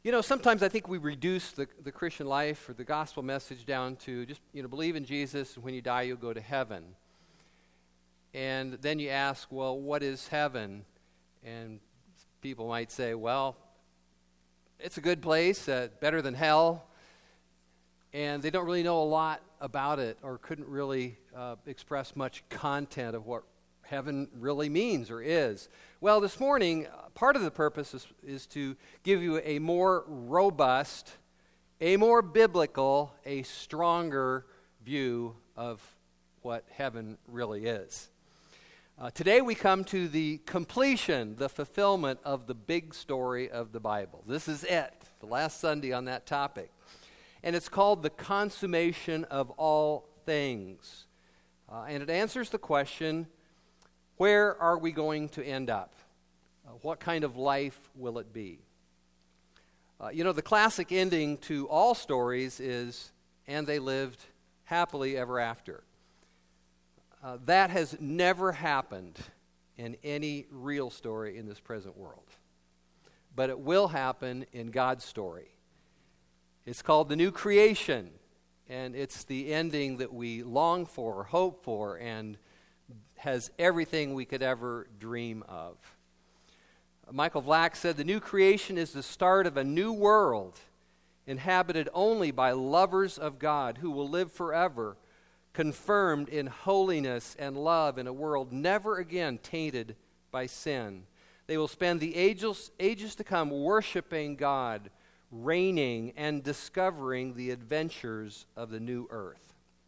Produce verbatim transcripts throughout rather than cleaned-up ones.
You know, sometimes I think we reduce the, the Christian life or the gospel message down to just, you know, believe in Jesus, and when you die, you'll go to heaven. And then you ask, well, what is heaven? And people might say, well, it's a good place, uh, better than hell. And they don't really know a lot about it or couldn't really uh, express much content of what heaven really means or is. Well, this morning, uh, part of the purpose is, is to give you a more robust, a more biblical, a stronger view of what heaven really is. Uh, today we come to the completion, the fulfillment of the big story of the Bible. This is it, the last Sunday on that topic. And it's called the consummation of all things. Uh, and it answers the question, where are we going to end up? Uh, what kind of life will it be? Uh, you know, the classic ending to all stories is, and they lived happily ever after. Uh, that has never happened in any real story in this present world. But it will happen in God's story. It's called the new creation, and it's the ending that we long for, hope for, and has everything we could ever dream of. Michael Vlack said, the new creation is the start of a new world inhabited only by lovers of God who will live forever, confirmed in holiness and love in a world never again tainted by sin. They will spend the ages, ages to come worshiping God, reigning and discovering the adventures of the new earth.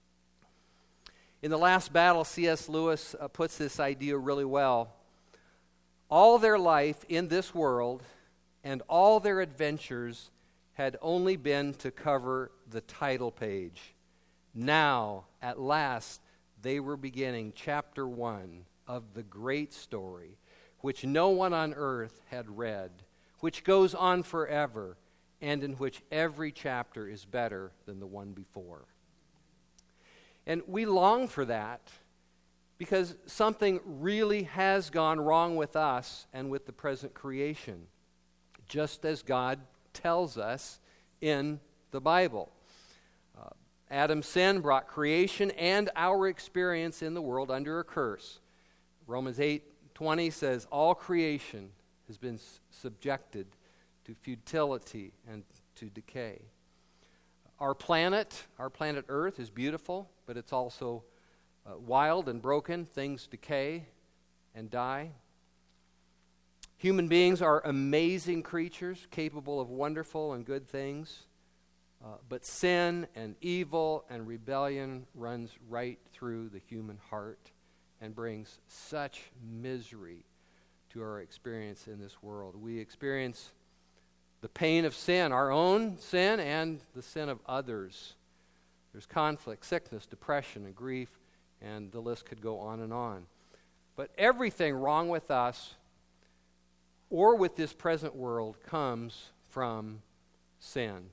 In The Last Battle, C S Lewis uh, puts this idea really well. All their life in this world and all their adventures had only been to cover the title page. Now, at last, they were beginning chapter one of the great story, which no one on earth had read, which goes on forever, and in which every chapter is better than the one before. And we long for that because something really has gone wrong with us and with the present creation, just as God tells us in the Bible. Uh, Adam's sin brought creation and our experience in the world under a curse. Romans eight twenty says, all creation has been s- subjected to futility and to decay. Our planet, our planet Earth is beautiful, but it's also uh, wild and broken. Things decay and die. Human beings are amazing creatures, capable of wonderful and good things. Uh, but sin and evil and rebellion runs right through the human heart and brings such misery to our experience in this world. We experience the pain of sin, our own sin and the sin of others. There's conflict, sickness, depression, and grief, and the list could go on and on. But everything wrong with us or with this present world comes from sin.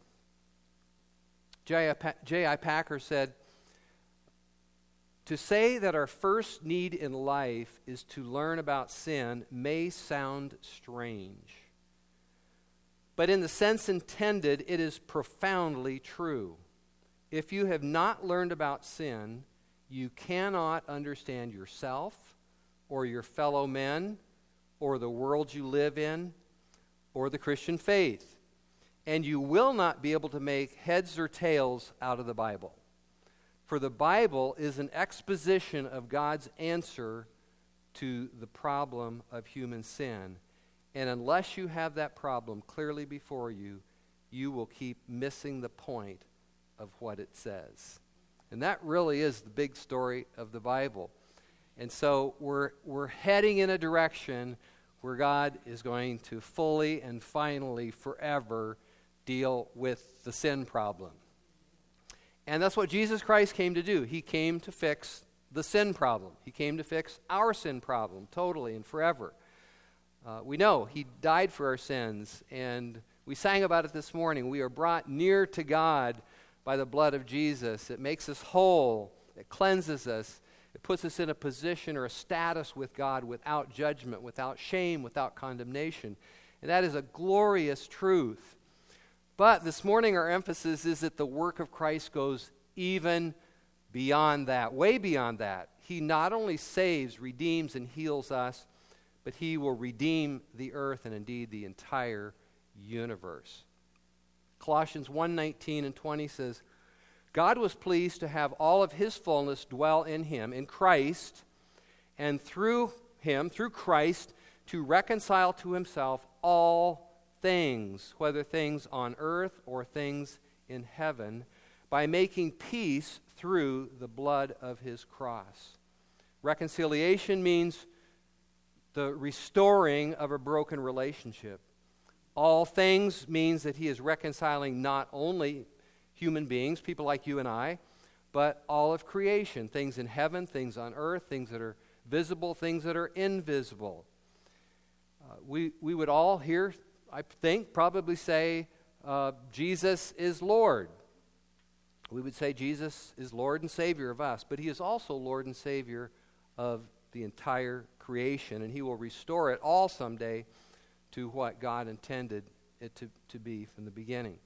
J I Packer said, to say that our first need in life is to learn about sin may sound strange. But in the sense intended, it is profoundly true. If you have not learned about sin, you cannot understand yourself or your fellow men or the world you live in or the Christian faith. And you will not be able to make heads or tails out of the Bible. For the Bible is an exposition of God's answer to the problem of human sin. And unless you have that problem clearly before you, you will keep missing the point of what it says. And that really is the big story of the Bible. And so we're we're heading in a direction where God is going to fully and finally forever deal with the sin problem. And that's what Jesus Christ came to do. He came to fix the sin problem. He came to fix our sin problem totally and forever. Uh, we know He died for our sins, and we sang about it this morning. We are brought near to God by the blood of Jesus. It makes us whole. It cleanses us. It puts us in a position or a status with God without judgment, without shame, without condemnation. And that is a glorious truth. But this morning our emphasis is that the work of Christ goes even beyond that, way beyond that. He not only saves, redeems, and heals us, but he will redeem the earth and indeed the entire universe. Colossians one nineteen and twenty says, God was pleased to have all of his fullness dwell in him, in Christ, and through him, through Christ, to reconcile to himself all things, whether things on earth or things in heaven, by making peace through the blood of his cross. Reconciliation means the restoring of a broken relationship. All things means that he is reconciling not only human beings, people like you and I, but all of creation, things in heaven, things on earth, things that are visible, things that are invisible. Uh, we, we would all here, I think, probably say, uh, Jesus is Lord. We would say Jesus is Lord and Savior of us, but he is also Lord and Savior of the entire creation, and he will restore it all someday to what God intended it to, to be from the beginning.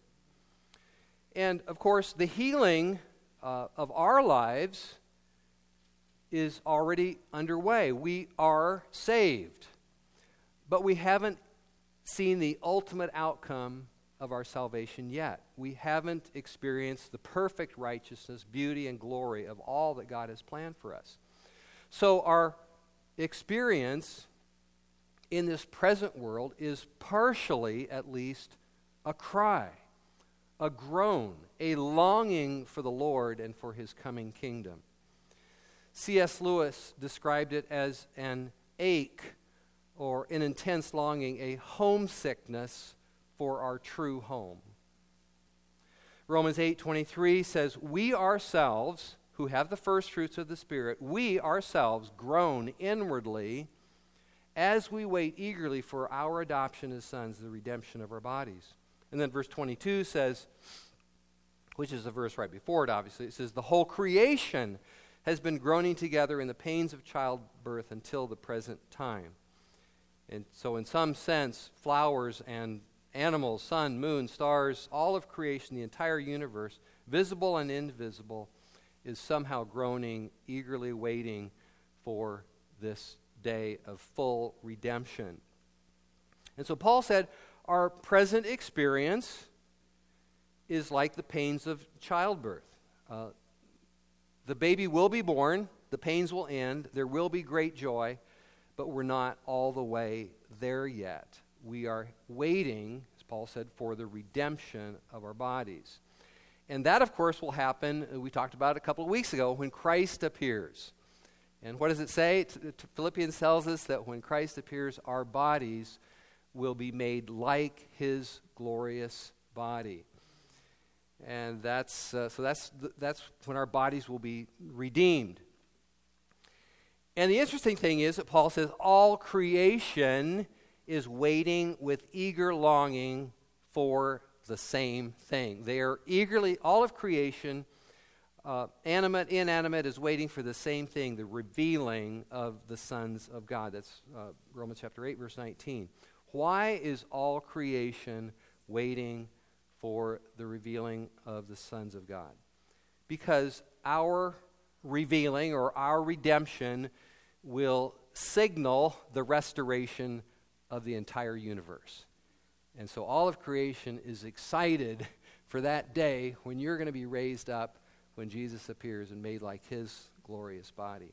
And, of course, the healing uh, of our lives is already underway. We are saved, but we haven't seen the ultimate outcome of our salvation yet. We haven't experienced the perfect righteousness, beauty, and glory of all that God has planned for us. So our experience in this present world is partially, at least, a cry, a groan, a longing for the Lord and for his coming kingdom. C S Lewis described it as an ache or an intense longing, a homesickness for our true home. Romans eight twenty-three says, we ourselves, who have the first fruits of the Spirit, we ourselves groan inwardly as we wait eagerly for our adoption as sons, the redemption of our bodies. And then verse twenty-two says, which is the verse right before it, obviously, it says, the whole creation has been groaning together in the pains of childbirth until the present time. And so in some sense, flowers and animals, sun, moon, stars, all of creation, the entire universe, visible and invisible, is somehow groaning, eagerly waiting for this day of full redemption. And so Paul said, our present experience is like the pains of childbirth. Uh, the baby will be born, the pains will end, there will be great joy, but we're not all the way there yet. We are waiting, as Paul said, for the redemption of our bodies. And that, of course, will happen, we talked about it a couple of weeks ago, when Christ appears. And what does it say? T- t- Philippians tells us that when Christ appears, our bodies will be made like his glorious body. And that's uh, so that's th- that's when our bodies will be redeemed. And the interesting thing is that Paul says all creation is waiting with eager longing for the same thing. They are eagerly, all of creation, uh, animate, inanimate, is waiting for the same thing, the revealing of the sons of God. That's uh, Romans chapter eight, verse nineteen. Why is all creation waiting for the revealing of the sons of God? Because our revealing or our redemption will signal the restoration of the entire universe. And so all of creation is excited for that day when you're going to be raised up, when Jesus appears and made like his glorious body.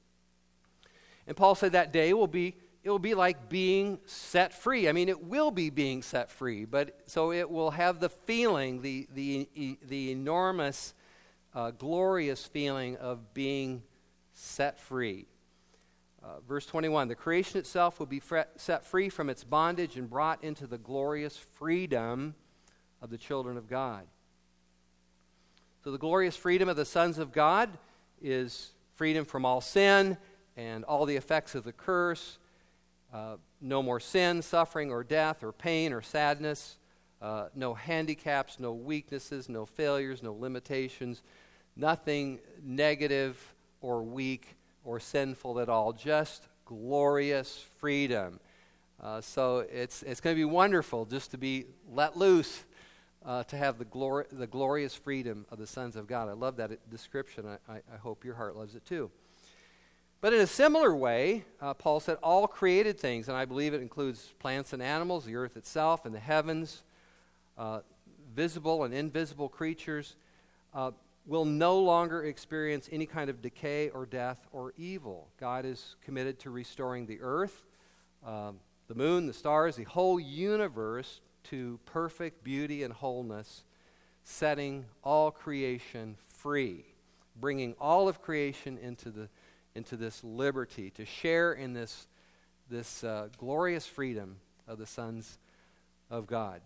And Paul said that day will be, it will be like being set free. I mean, it will be being set free, but so it will have the feeling, the, the, the enormous, uh, glorious feeling of being set free. Uh, verse twenty-one, the creation itself will be fre- set free from its bondage and brought into the glorious freedom of the children of God. So the glorious freedom of the sons of God is freedom from all sin and all the effects of the curse. Uh, no more sin, suffering, or death, or pain, or sadness. Uh, no handicaps, no weaknesses, no failures, no limitations. Nothing negative or weak or sinful at all, just glorious freedom. Uh, so it's it's going to be wonderful just to be let loose uh, to have the, glor- the glorious freedom of the sons of God. I love that description. I, I, I hope your heart loves it too. But in a similar way, uh, Paul said, all created things, and I believe it includes plants and animals, the earth itself, and the heavens, uh, visible and invisible creatures, uh, will no longer experience any kind of decay or death or evil. God is committed to restoring the earth, um, the moon, the stars, the whole universe to perfect beauty and wholeness, setting all creation free, bringing all of creation into the into this liberty, to share in this, this uh, glorious freedom of the sons of God.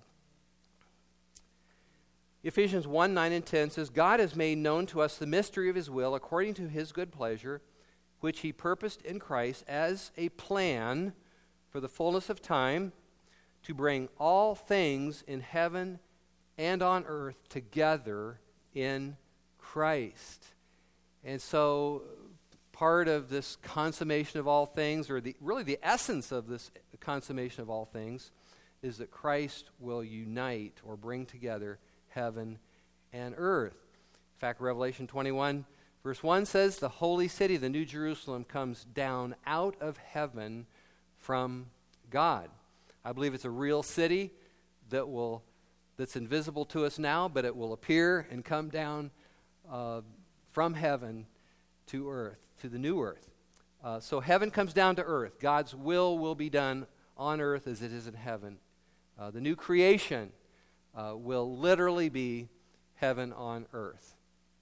Ephesians one, nine, and ten says, God has made known to us the mystery of his will according to his good pleasure, which he purposed in Christ as a plan for the fullness of time to bring all things in heaven and on earth together in Christ. And so part of this consummation of all things, or the really the essence of this consummation of all things, is that Christ will unite or bring together heaven and earth. In fact, Revelation twenty-one, verse one says, the holy city, the New Jerusalem, comes down out of heaven from God. I believe it's a real city that will that's invisible to us now, but it will appear and come down uh, from heaven to earth, to the new earth. Uh, so heaven comes down to earth. God's will will be done on earth as it is in heaven. Uh, the new creation uh, will literally be heaven on earth.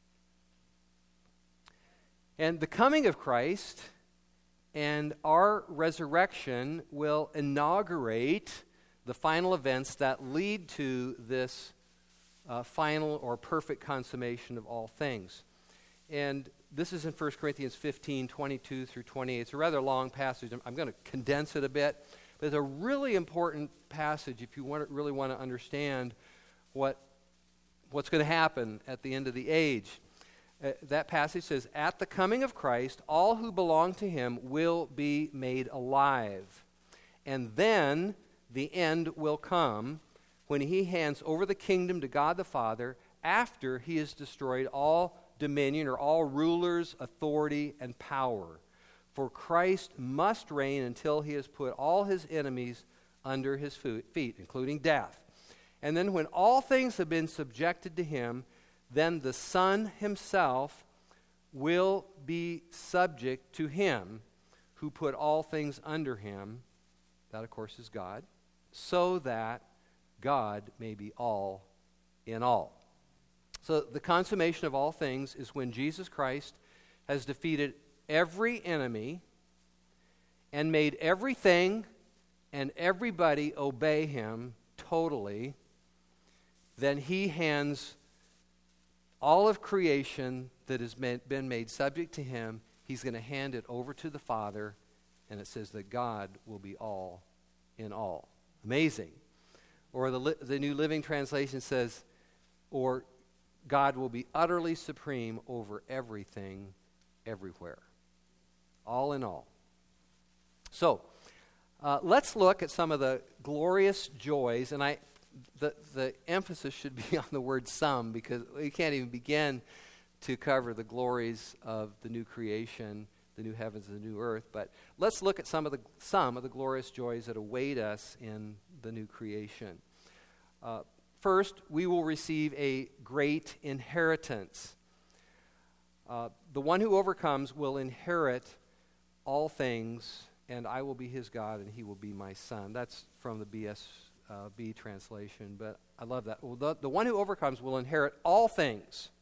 And the coming of Christ and our resurrection will inaugurate the final events that lead to this uh, final or perfect consummation of all things. And this is in First Corinthians fifteen, twenty-two through twenty-eight. It's a rather long passage. I'm, I'm going to condense it a bit. But it's a really important passage if you want to, really want to understand what, what's going to happen at the end of the age. Uh, that passage says, at the coming of Christ, all who belong to him will be made alive. And then the end will come when he hands over the kingdom to God the Father after he has destroyed all dominion or all rulers, authority, and power. For Christ must reign until he has put all his enemies under his feet, including death. And then when all things have been subjected to him, then the Son himself will be subject to him who put all things under him. That, of course, is God. So that God may be all in all. So the consummation of all things is when Jesus Christ has defeated every enemy and made everything and everybody obey him totally. Then he hands all of creation that has been made subject to him, he's going to hand it over to the Father, and it says that God will be all in all. Amazing. Or the, the New Living Translation says, or God will be utterly supreme over everything, everywhere. All in all. So, uh, let's look at some of the glorious joys, and I, the, the emphasis should be on the word some, because we can't even begin to cover the glories of the new creation, the new heavens and the new earth. But let's look at some of the some of the glorious joys that await us in the new creation. Uh, First, we will receive a great inheritance. Uh, the one who overcomes will inherit all things, and I will be his God, and he will be my son. That's from the B S B translation, but I love that. Well, the, the one who overcomes will inherit all things,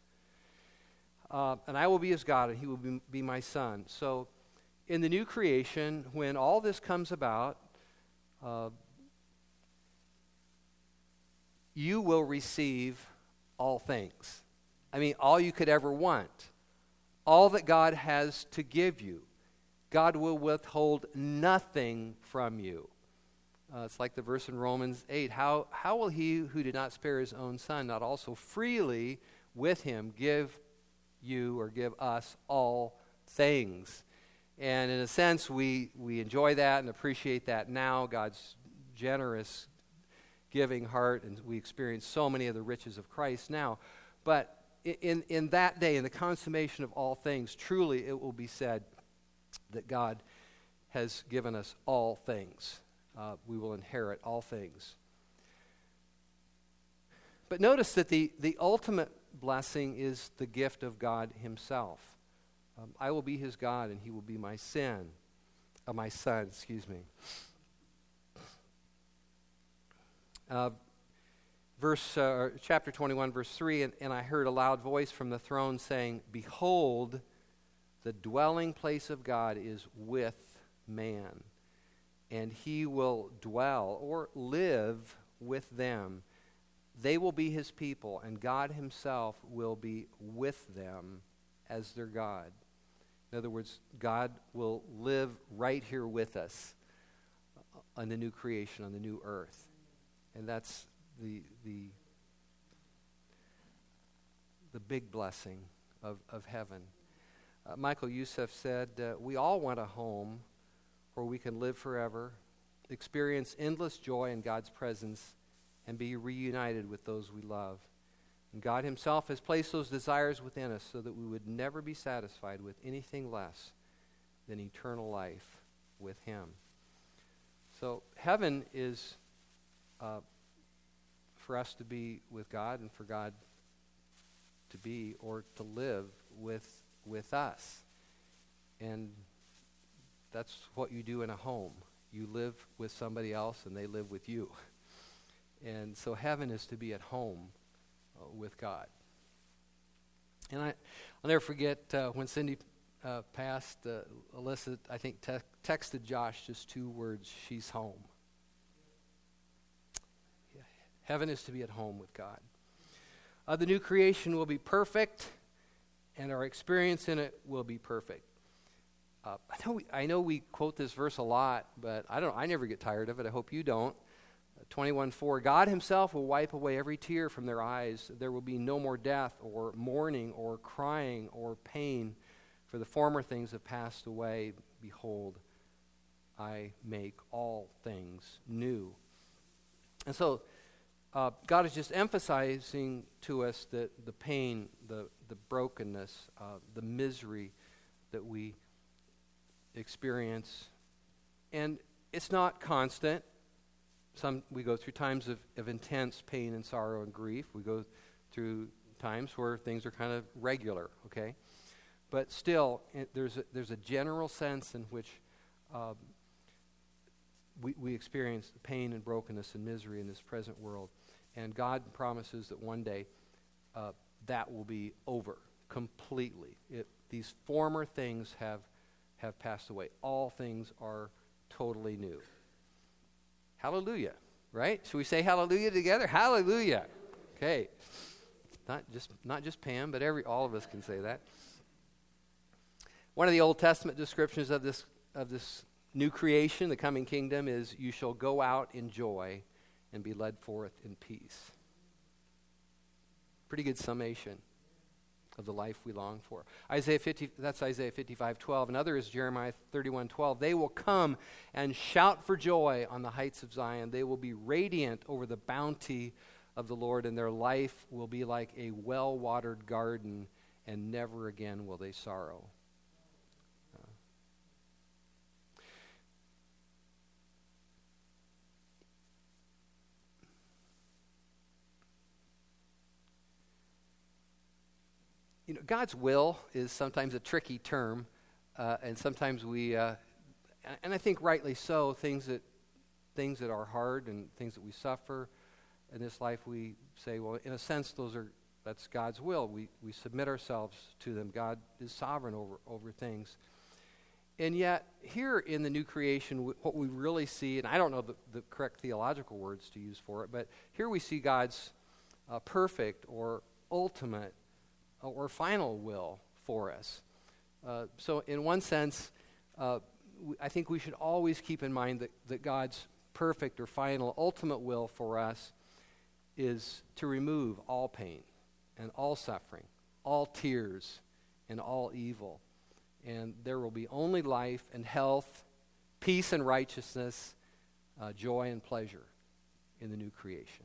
uh, and I will be his God, and he will be, be my son. So, in the new creation, when all this comes about, uh, you will receive all things. I mean, all you could ever want. All that God has to give you. God will withhold nothing from you. Uh, it's like the verse in Romans eight. How, how will he who did not spare his own son not also freely with him give you or give us all things? And in a sense, we, we enjoy that and appreciate that now. God's generous giving heart, and we experience so many of the riches of Christ now. But in, in that day, in the consummation of all things, truly it will be said that God has given us all things. Uh, we will inherit all things. But notice that the, the ultimate blessing is the gift of God himself. Um, I will be his God, and he will be my sin, uh, my son, excuse me. Uh, verse, uh, chapter twenty-one, verse three, and, and I heard a loud voice from the throne saying, "Behold, the dwelling place of God is with man, and he will dwell," or live, "with them. They will be his people, and God himself will be with them as their God." In other words, God will live right here with us on the new creation, on the new earth. And that's the the the big blessing of, of heaven. Uh, Michael Youssef said, uh, we all want a home where we can live forever, experience endless joy in God's presence, and be reunited with those we love. And God himself has placed those desires within us so that we would never be satisfied with anything less than eternal life with him. So heaven is uh, for us to be with God, and for God to be or to live with with us. And that's what you do in a home. You live with somebody else, and they live with you. And so heaven is to be at home uh, with God. And I, I'll never forget uh, when Cindy uh, passed, uh, Alyssa, I think, te- texted Josh just two words: she's home. Yeah. Heaven is to be at home with God. Uh, the new creation will be perfect, and our experience in it will be perfect. Uh, I know we, I know we quote this verse a lot, but I don't. I never get tired of it. I hope you don't. twenty-one four, God himself will wipe away every tear from their eyes. There will be no more death or mourning or crying or pain, for the former things have passed away. Behold, I make all things new. And so uh, God is just emphasizing to us that the pain, the, the brokenness, uh, the misery that we experience. And it's not constant. Some we go through times of, of intense pain and sorrow and grief. We go through times where things are kind of regular, okay? But still, it, there's a, there's a general sense in which um, we, we experience pain and brokenness and misery in this present world. And God promises that one day uh, that will be over completely. It, these former things have have passed away. All things are totally new. Hallelujah, right? Should we say hallelujah together? Hallelujah. Okay. Not just not just Pam, but every all of us can say that. One of the Old Testament descriptions of this of this new creation, the coming kingdom, is you shall go out in joy and be led forth in peace. Pretty good summation of the life we long for. Isaiah fifty, that's Isaiah fifty-five twelve. Another is Jeremiah thirty-one twelve. They will come and shout for joy on the heights of Zion. They will be radiant over the bounty of the Lord, and their life will be like a well-watered garden, and never again will they sorrow. Uh, You know, God's will is sometimes a tricky term, uh, and sometimes we, uh, and I think rightly so, things that things that are hard and things that we suffer in this life, we say, well, in a sense, those are that's God's will. We we submit ourselves to them. God is sovereign over over things, and yet here in the new creation, w- what we really see, and I don't know the, the correct theological words to use for it, but here we see God's uh, perfect or ultimate or final will for us. Uh, so in one sense, uh, w- I think we should always keep in mind that, that God's perfect or final ultimate will for us is to remove all pain and all suffering, all tears and all evil. And there will be only life and health, peace and righteousness, uh, joy and pleasure in the new creation.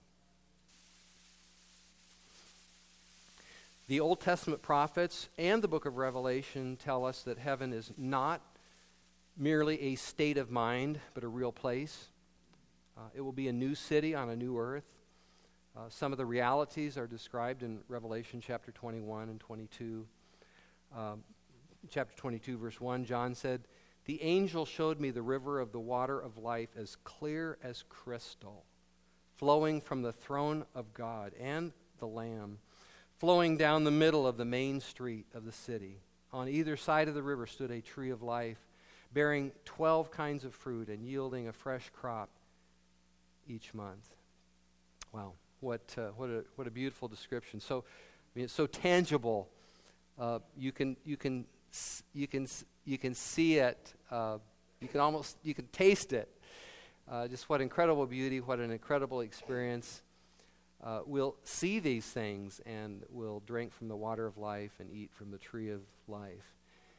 The Old Testament prophets and the book of Revelation tell us that heaven is not merely a state of mind, but a real place. Uh, it will be a new city on a new earth. Uh, some of the realities are described in Revelation chapter twenty-one and twenty-two. Um, chapter twenty-two, verse one, John said, "The angel showed me the river of the water of life as clear as crystal, flowing from the throne of God and the Lamb, flowing down the middle of the main street of the city. On either side of the river stood a tree of life, bearing twelve kinds of fruit and yielding a fresh crop each month." Wow, what uh, what a what a beautiful description. So, I mean, it's so tangible. Uh, you can you can you can you can see it. Uh, you can almost you can taste it. Uh, just what incredible beauty! What an incredible experience. Uh, we'll see these things and we'll drink from the water of life and eat from the tree of life.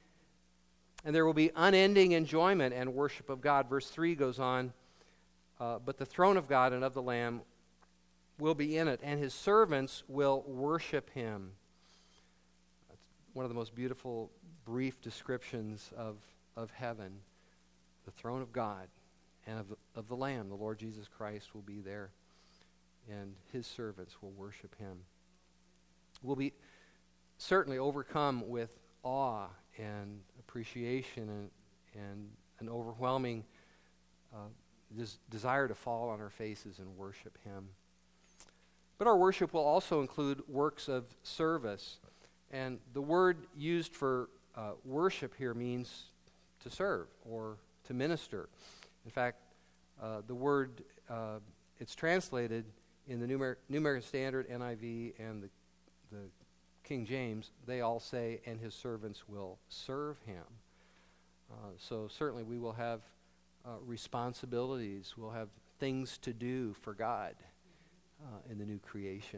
And there will be unending enjoyment and worship of God. Verse three goes on, uh, but the throne of God and of the Lamb will be in it, and his servants will worship him. That's one of the most beautiful, brief descriptions of, of heaven. The throne of God and of the, of the Lamb, the Lord Jesus Christ, will be there, and his servants will worship him. We'll be certainly overcome with awe and appreciation and, and an overwhelming uh, des- desire to fall on our faces and worship him. But our worship will also include works of service. And the word used for uh, worship here means to serve or to minister. In fact, uh, the word, uh, it's translated in the New American Standard, N I V, and the, the King James, they all say, and his servants will serve him. Uh, so certainly we will have uh, responsibilities. We'll have things to do for God uh, in the new creation.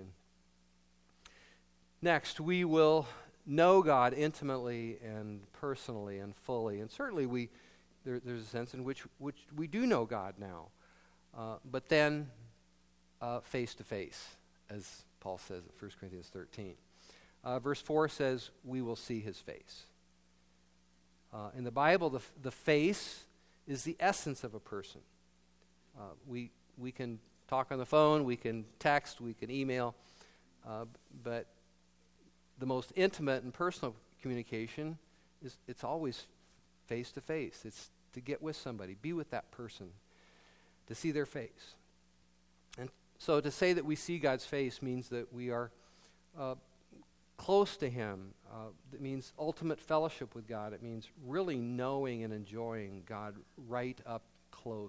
Next, we will know God intimately and personally and fully. And certainly we there, there's a sense in which, which we do know God now. Uh, but then uh, face to face, as Paul says in First Corinthians thirteen. Uh, verse four says, we will see his face. Uh, in the Bible, the, f- the face is the essence of a person. Uh, we we can talk on the phone, we can text, we can email, uh, but the most intimate and personal communication is it's always face to face. It's to get with somebody, be with that person, to see their face. And so to say that we see God's face means that we are uh, close to him. Uh, it means ultimate fellowship with God. It means really knowing and enjoying God right up close.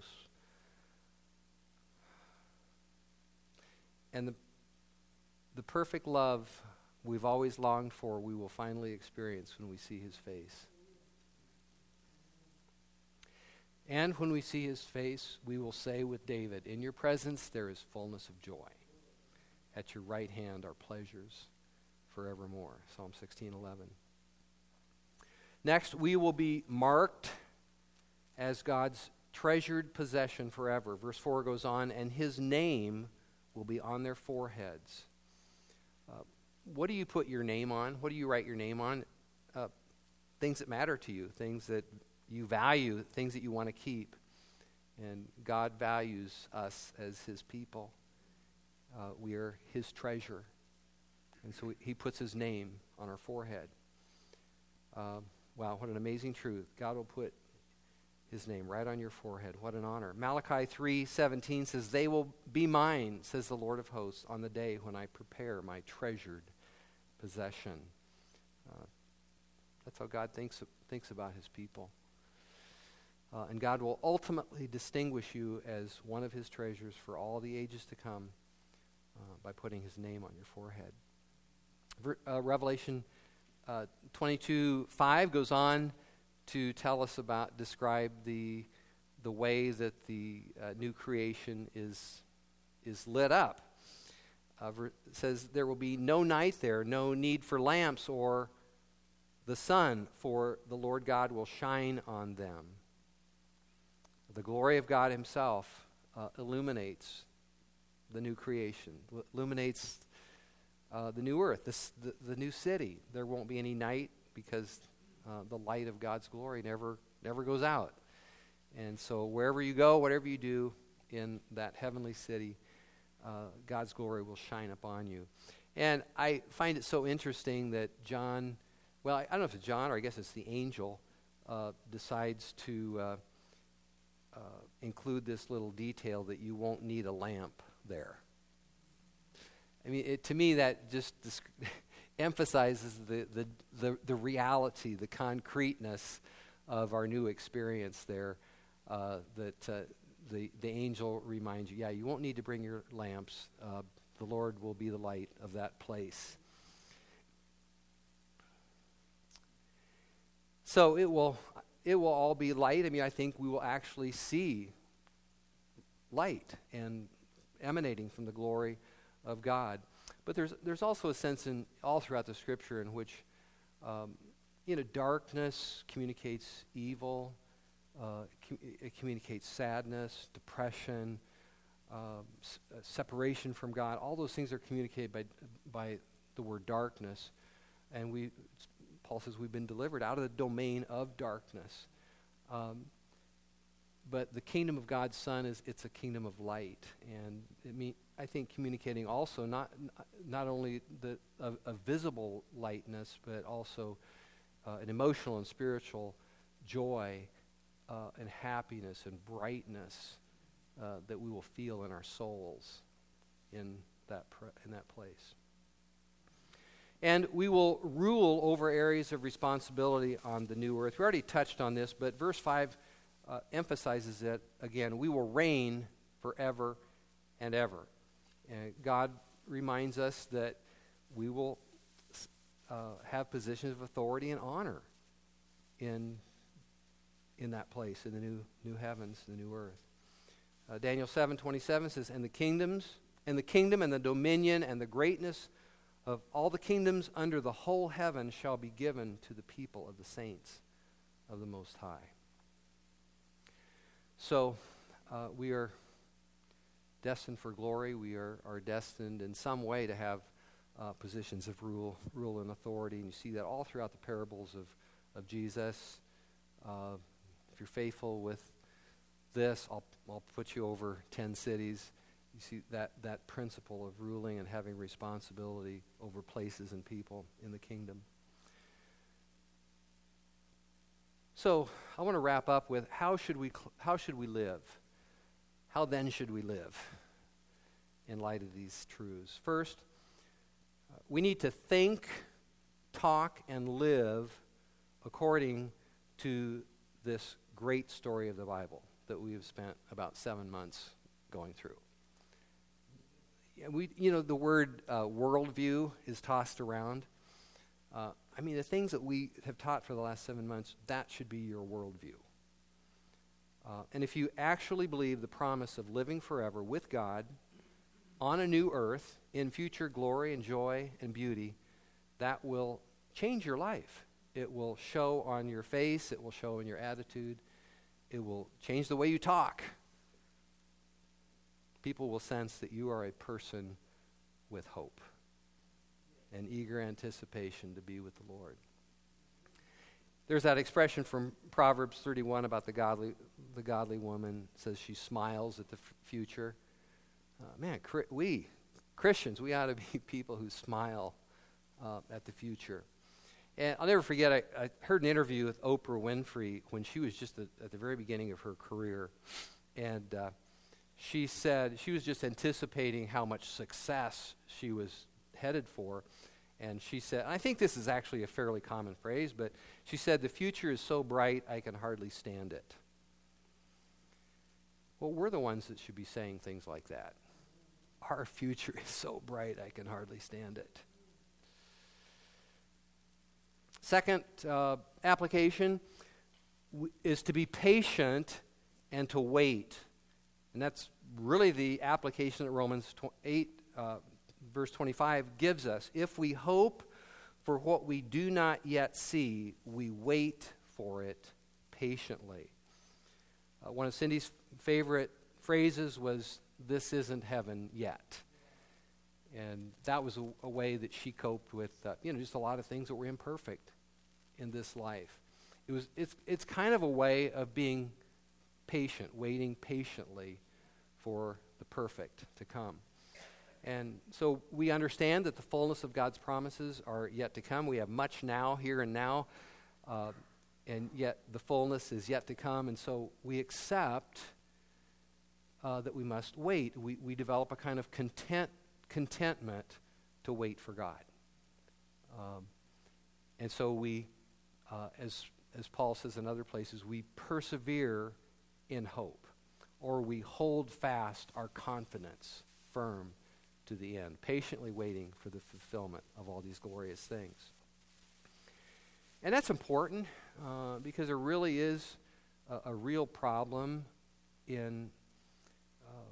And the the perfect love we've always longed for, we will finally experience when we see his face. And when we see his face, we will say with David, in your presence there is fullness of joy. At your right hand are pleasures forevermore. Psalm sixteen eleven. Next, we will be marked as God's treasured possession forever. Verse four goes on, and his name will be on their foreheads. Uh, what do you put your name on? What do you write your name on? Uh, things that matter to you, things that you value, things that you want to keep. And God values us as his people. Uh, we are his treasure. And so he puts his name on our forehead. Uh, wow, what an amazing truth. God will put his name right on your forehead. What an honor. Malachi three seventeen says, they will be mine, says the Lord of hosts, on the day when I prepare my treasured possession. Uh, that's how God thinks, thinks about his people. Uh, and God will ultimately distinguish you as one of his treasures for all the ages to come uh, by putting his name on your forehead. Ver, uh, Revelation uh, twenty-two five goes on to tell us about, describe the the way that the uh, new creation is is lit up. Uh, ver- it says there will be no night there, no need for lamps or the sun, for the Lord God will shine on them. The glory of God himself uh, illuminates the new creation, l- illuminates uh, the new earth, this, the, the new city. There won't be any night because uh, the light of God's glory never never goes out. And so wherever you go, whatever you do in that heavenly city, uh, God's glory will shine upon you. And I find it so interesting that John, well, I, I don't know if it's John or I guess it's the angel, uh, decides to uh, uh, include this little detail that you won't need a lamp there. I mean, it, to me, that just disc- emphasizes the, the, the, the reality, the concreteness of our new experience there, uh, that uh, the, the angel reminds you, yeah, you won't need to bring your lamps. Uh, the Lord will be the light of that place. So it will, it will all be light. I mean, I think we will actually see light and emanating from the glory of God. But there's there's also a sense in all throughout the Scripture in which, um, you know, darkness communicates evil, uh, com- it communicates sadness, depression, uh, s- uh, separation from God. All those things are communicated by by the word darkness, and we, Paul says, we've been delivered out of the domain of darkness. Um, But the kingdom of God's Son is, it's a kingdom of light. And it mean, I think communicating also not not only the a, a visible lightness, but also uh, an emotional and spiritual joy uh, and happiness and brightness uh, that we will feel in our souls in that pr- in that place. And we will rule over areas of responsibility on the new earth. We already touched on this, but verse five Uh, emphasizes it again. We will reign forever and ever. And God reminds us that we will uh, have positions of authority and honor in in that place, in the new new heavens, the new earth. Uh, Daniel seven twenty-seven says, "And the kingdoms, and the kingdom, and the dominion, and the greatness of all the kingdoms under the whole heaven shall be given to the people of the saints of the Most High." So uh, we are destined for glory. We are, are destined in some way to have uh, positions of rule, rule and authority. And you see that all throughout the parables of, of Jesus. Uh, if you're faithful with this, I'll, I'll put you over ten cities. You see that, that principle of ruling and having responsibility over places and people in the kingdom. So I want to wrap up with how should we cl- how should we live? How then should we live in light of these truths? First, uh, we need to think, talk, and live according to this great story of the Bible that we have spent about seven months going through. Yeah, we, you know, the word uh, worldview is tossed around. Uh, I mean, the things that we have taught for the last seven months, that should be your worldview. Uh, and if you actually believe the promise of living forever with God on a new earth in future glory and joy and beauty, that will change your life. It will show on your face. It will show in your attitude. It will change the way you talk. People will sense that you are a person with hope and eager anticipation to be with the Lord. There's that expression from Proverbs thirty-one about the godly the godly woman. It says she smiles at the f- future. Uh, man, cri- we, Christians, we ought to be people who smile uh, at the future. And I'll never forget, I, I heard an interview with Oprah Winfrey when she was just at, at the very beginning of her career. And uh, she said she was just anticipating how much success she was headed for. And she said, I think this is actually a fairly common phrase, but she said, "The future is so bright, I can hardly stand it." Well, we're the ones that should be saying things like that. Our future is so bright, I can hardly stand it. Second uh, application w- is to be patient and to wait. And that's really the application that Romans eight, uh, verse twenty-five gives us. If we hope for what we do not yet see, we wait for it patiently. Uh, one of Cindy's favorite phrases was this isn't heaven yet. And that was a, a way that she coped with, uh, you know, just a lot of things that were imperfect in this life. It was, it's, it's kind of a way of being patient, waiting patiently for the perfect to come. And so we understand that the fullness of God's promises are yet to come. We have much now, here and now, uh, and yet the fullness is yet to come. And so we accept uh, that we must wait. We, we develop a kind of content, contentment to wait for God. Um, and so we, uh, as, as Paul says in other places, we persevere in hope, or we hold fast our confidence firm to the end, patiently waiting for the fulfillment of all these glorious things. And that's important uh, because there really is a, a real problem in uh,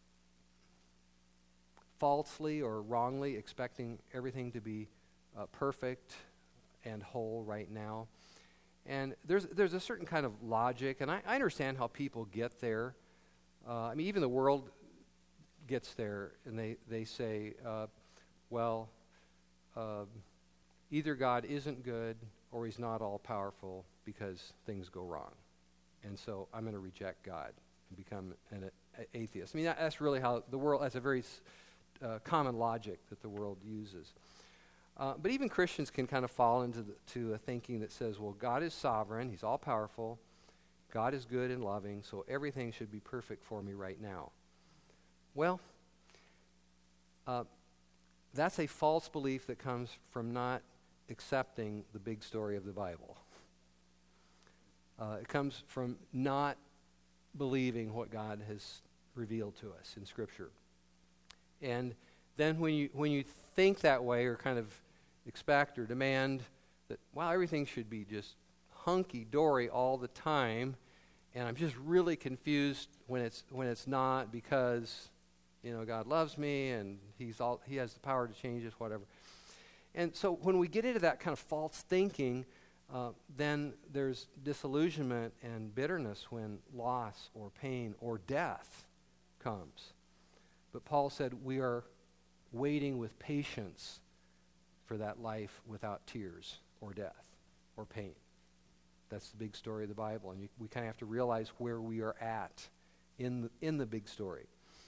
falsely or wrongly expecting everything to be uh, perfect and whole right now. And there's there's a certain kind of logic, and I, I understand how people get there. Uh, I mean, even the world gets there, and they, they say, uh, well, uh, either God isn't good or he's not all-powerful because things go wrong. And so I'm going to reject God and become an a- atheist. I mean, that, that's really how the world, that's a very uh, common logic that the world uses. Uh, but even Christians can kind of fall into the, to a thinking that says, well, God is sovereign, he's all-powerful, God is good and loving, so everything should be perfect for me right now. Well, uh, that's a false belief that comes from not accepting the big story of the Bible. Uh, it comes from not believing what God has revealed to us in Scripture. And then when you when you think that way, or kind of expect or demand that, wow, everything should be just hunky-dory all the time, and I'm just really confused when it's when it's not, because you know, God loves me, and he's all, he has the power to change us, whatever. And so when we get into that kind of false thinking, uh, then there's disillusionment and bitterness when loss or pain or death comes. But Paul said we are waiting with patience for that life without tears or death or pain. That's the big story of the Bible, and you, we kind of have to realize where we are at in the, in the big story.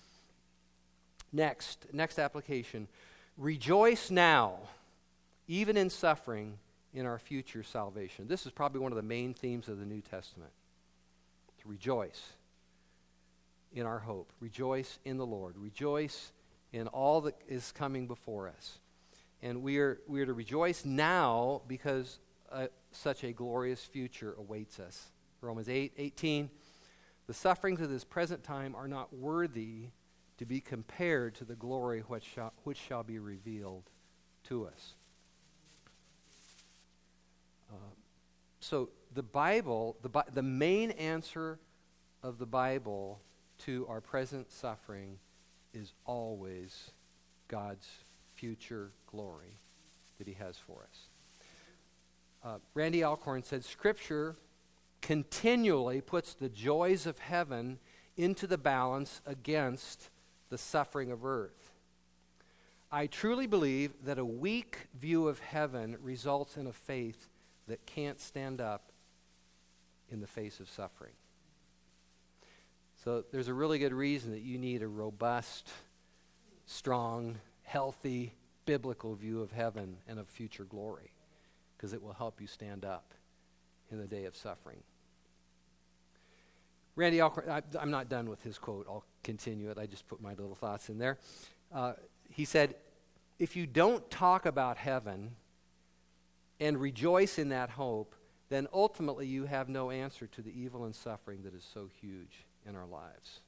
Next, next application. Rejoice now, even in suffering, in our future salvation. This is probably one of the main themes of the New Testament. To rejoice in our hope. Rejoice in the Lord. Rejoice in all that is coming before us. And we are, we are to rejoice now because uh, such a glorious future awaits us. Romans eight eighteen. The sufferings of this present time are not worthy to be compared to the glory which shall, which shall be revealed to us. Uh, so the Bible, the, Bi- the main answer of the Bible to our present suffering is always God's future glory that he has for us. Uh, Randy Alcorn said, Scripture continually puts the joys of heaven into the balance against the suffering of earth. I truly believe that a weak view of heaven results in a faith that can't stand up in the face of suffering. So there's a really good reason that you need a robust, strong, healthy, biblical view of heaven and of future glory, because it will help you stand up in the day of suffering. Randy Alcorn, I, I'm not done with his quote. I'll continue it. I just put my little thoughts in there. Uh, he said, if you don't talk about heaven and rejoice in that hope, then ultimately you have no answer to the evil and suffering that is so huge in our lives.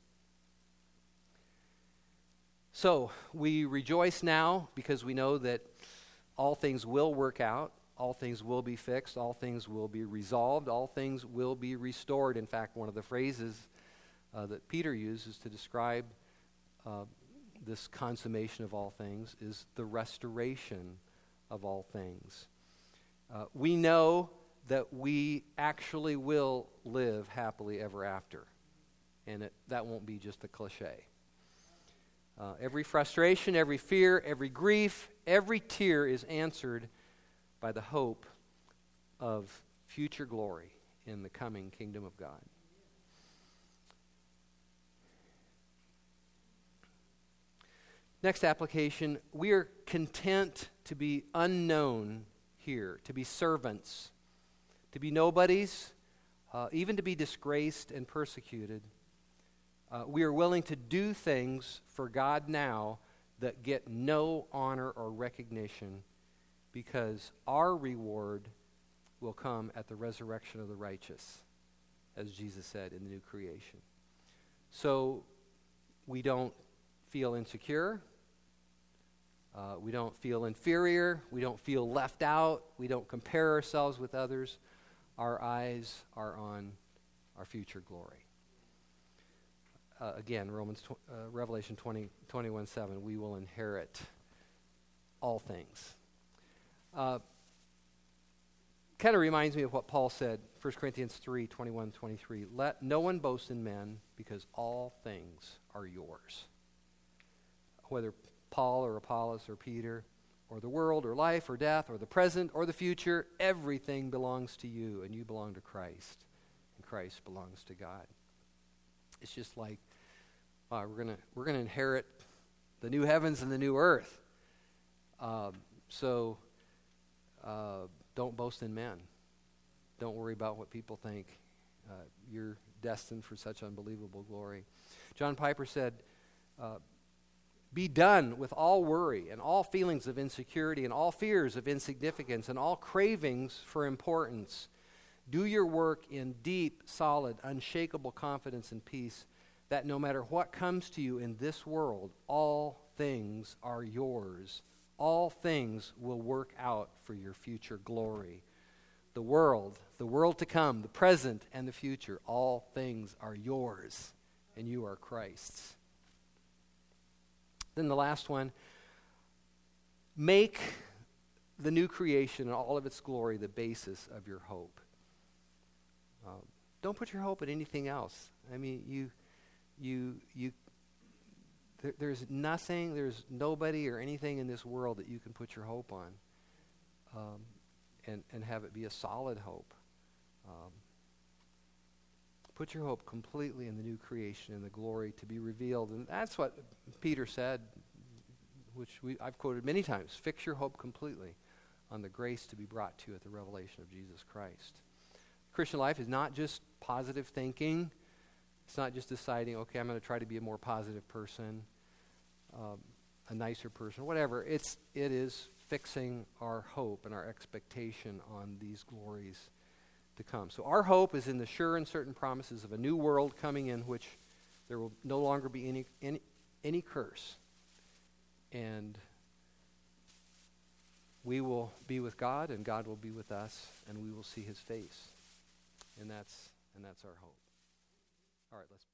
So we rejoice now because we know that all things will work out. All things will be fixed. All things will be resolved. All things will be restored. In fact, one of the phrases uh, that Peter uses to describe uh, this consummation of all things is the restoration of all things. Uh, we know that we actually will live happily ever after. And it, that won't be just a cliche. Uh, every frustration, every fear, every grief, every tear is answered by the hope of future glory in the coming kingdom of God. Next application, we are content to be unknown here, to be servants, to be nobodies, uh, even to be disgraced and persecuted. Uh, we are willing to do things for God now that get no honor or recognition because our reward will come at the resurrection of the righteous, as Jesus said in the new creation. So we don't feel insecure. Uh, we don't feel inferior. We don't feel left out. We don't compare ourselves with others. Our eyes are on our future glory. Uh, again, Romans, tw- uh, Revelation twenty, twenty-one seven, we will inherit all things. Uh, kind of reminds me of what Paul said, First Corinthians three, twenty-one, twenty-three. Let no one boast in men, because all things are yours. Whether Paul or Apollos or Peter or the world or life or death or the present or the future, everything belongs to you, and you belong to Christ, and Christ belongs to God. It's just like uh, we're gonna we're gonna inherit the new heavens and the new earth. Um, so uh, don't boast in men. Don't worry about what people think. Uh, you're destined for such unbelievable glory. John Piper said, uh, "Be done with all worry and all feelings of insecurity and all fears of insignificance and all cravings for importance. Do your work in deep, solid, unshakable confidence and peace that no matter what comes to you in this world, all things are yours. All things will work out for your future glory. The world, the world to come, the present and the future, all things are yours, and you are Christ's." Then the last one, make the new creation and all of its glory the basis of your hope. Um, don't put your hope in anything else. I mean, you, you, you. There, there's nothing, there's nobody or anything in this world that you can put your hope on, um, and and have it be a solid hope. Um, put your hope completely in the new creation and the glory to be revealed, and that's what Peter said, which we I've quoted many times. Fix your hope completely on the grace to be brought to you at the revelation of Jesus Christ. Christian life is not just positive thinking. It's not just deciding, okay, I'm going to try to be a more positive person, um, a nicer person, whatever. It's, it is fixing our hope and our expectation on these glories to come. So our hope is in the sure and certain promises of a new world coming in which there will no longer be any, any, any curse. And we will be with God, and God will be with us, and we will see his face. And that's and that's our hope. All right, let's